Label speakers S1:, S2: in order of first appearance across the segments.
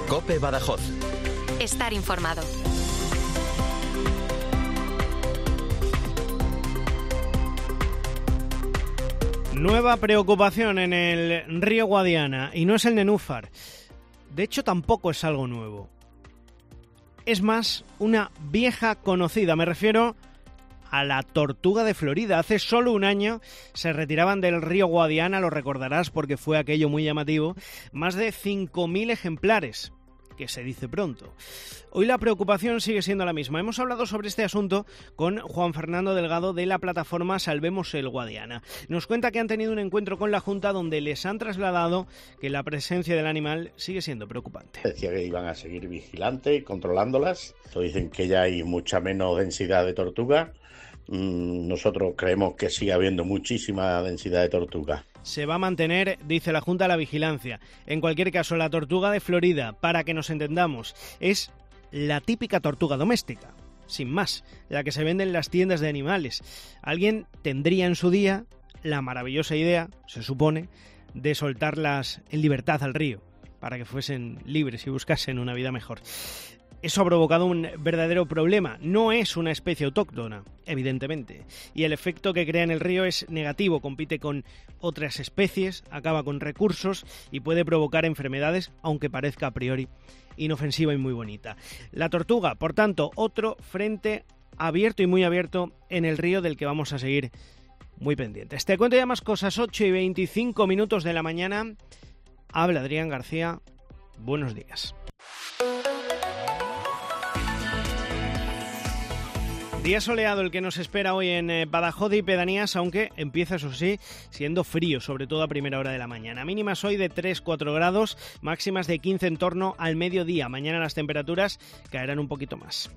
S1: COPE Badajoz.
S2: Estar informado.
S3: Nueva preocupación en el río Guadiana, y no es el nenúfar. De hecho, tampoco es algo nuevo. Es más, una vieja conocida. Me refiero a la tortuga de Florida. Hace solo un año se retiraban del río Guadiana, lo recordarás porque fue aquello muy llamativo, más de 5.000 ejemplares, que se dice pronto. Hoy la preocupación sigue siendo la misma. Hemos hablado sobre este asunto con Juan Fernando Delgado de la plataforma Salvemos el Guadiana. Nos cuenta que han tenido un encuentro con la Junta donde les han trasladado que la presencia del animal sigue siendo preocupante.
S4: Decía que iban a seguir vigilantes, controlándolas. Dicen que ya hay mucha menos densidad de tortuga. Nosotros creemos que sigue habiendo muchísima densidad de tortuga.
S3: Se va a mantener, dice la Junta, la vigilancia. En cualquier caso, la tortuga de Florida, para que nos entendamos, es la típica tortuga doméstica, sin más, la que se vende en las tiendas de animales. Alguien tendría en su día la maravillosa idea, se supone, de soltarlas en libertad al río, para que fuesen libres y buscasen una vida mejor. Eso ha provocado un verdadero problema. No es una especie autóctona, evidentemente, y el efecto que crea en el río es negativo. Compite con otras especies, acaba con recursos y puede provocar enfermedades, aunque parezca a priori inofensiva y muy bonita. La tortuga, por tanto, otro frente abierto y muy abierto en el río del que vamos a seguir muy pendientes. Te cuento ya más cosas. 8:25 de la mañana. Habla Adrián García. Buenos días. Día soleado el que nos espera hoy en Badajoz y pedanías, aunque empieza, eso sí, siendo frío, sobre todo a primera hora de la mañana. Mínimas hoy de 3-4 grados, máximas de 15 en torno al mediodía. Mañana las temperaturas caerán un poquito más.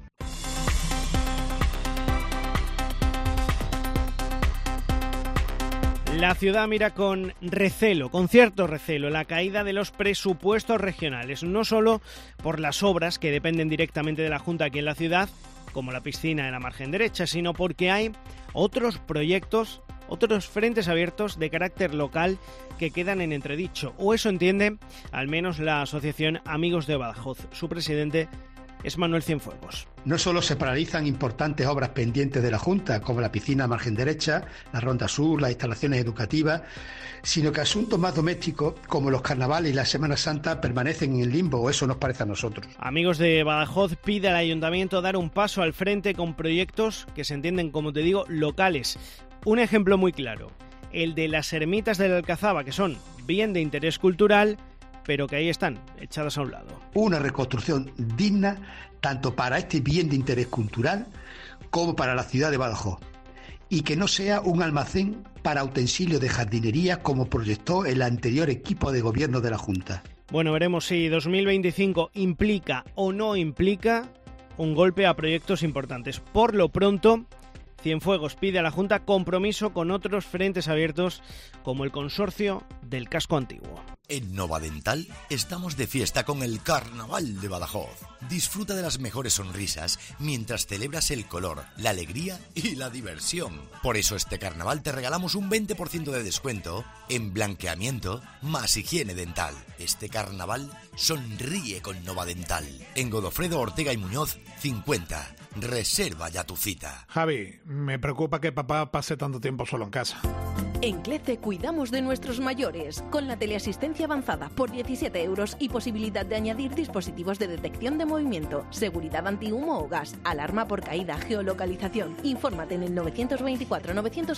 S3: La ciudad mira con recelo, con cierto recelo, la caída de los presupuestos regionales, no solo por las obras que dependen directamente de la Junta aquí en la ciudad, como la piscina en la margen derecha, sino porque hay otros proyectos, otros frentes abiertos de carácter local que quedan en entredicho, o eso entiende al menos la asociación Amigos de Badajoz. Su presidente es Manuel Cienfuegos.
S5: No solo se paralizan importantes obras pendientes de la Junta, como la piscina a margen derecha, la Ronda Sur, las instalaciones educativas, sino que asuntos más domésticos, como los carnavales y la Semana Santa, permanecen en el limbo, o eso nos parece a nosotros.
S3: Amigos de Badajoz pide al Ayuntamiento dar un paso al frente con proyectos que se entienden, como te digo, locales. Un ejemplo muy claro, el de las ermitas de la Alcazaba, que son bien de interés cultural, pero que ahí están, echadas a un lado.
S5: Una reconstrucción digna tanto para este bien de interés cultural como para la ciudad de Badajoz, y que no sea un almacén para utensilios de jardinería como proyectó el anterior equipo de gobierno de la Junta.
S3: Bueno, veremos si 2025 implica o no implica un golpe a proyectos importantes. Por lo pronto, Cienfuegos pide a la Junta compromiso con otros frentes abiertos como el consorcio del casco antiguo.
S6: En Novadental estamos de fiesta con el Carnaval de Badajoz. Disfruta de las mejores sonrisas mientras celebras el color, la alegría y la diversión. Por eso este carnaval te regalamos un 20% de descuento en blanqueamiento más higiene dental. Este carnaval sonríe con Novadental. En Godofredo Ortega y Muñoz 50. Reserva ya tu cita.
S7: Javi, me preocupa que papá pase tanto tiempo solo en casa.
S8: En CLECE cuidamos de nuestros mayores, con la teleasistencia avanzada por 17 € y posibilidad de añadir dispositivos de detección de movimiento, seguridad antihumo o gas, alarma por caída, geolocalización. Infórmate en el 924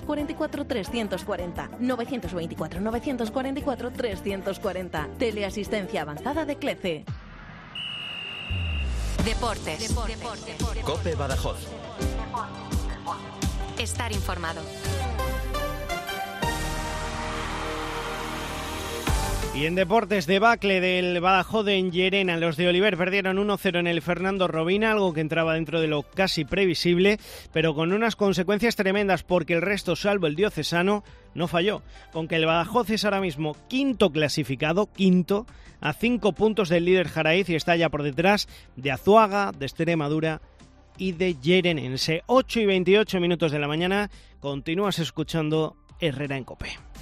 S8: 944 340, 924 944 340. Teleasistencia avanzada de CLECE.
S2: Deportes.
S1: COPE Badajoz.
S2: Estar informado.
S3: Y en deportes, debacle del Badajoz en Llerena. Los de Oliver perdieron 1-0 en el Fernando Robina, algo que entraba dentro de lo casi previsible, pero con unas consecuencias tremendas porque el resto, salvo el diocesano, no falló. Con que el Badajoz es ahora mismo quinto clasificado, a 5 puntos del líder Jaraiz y está ya por detrás de Azuaga, de Extremadura y de Llerenense. 8:28 de la mañana, continúas escuchando Herrera en COPE.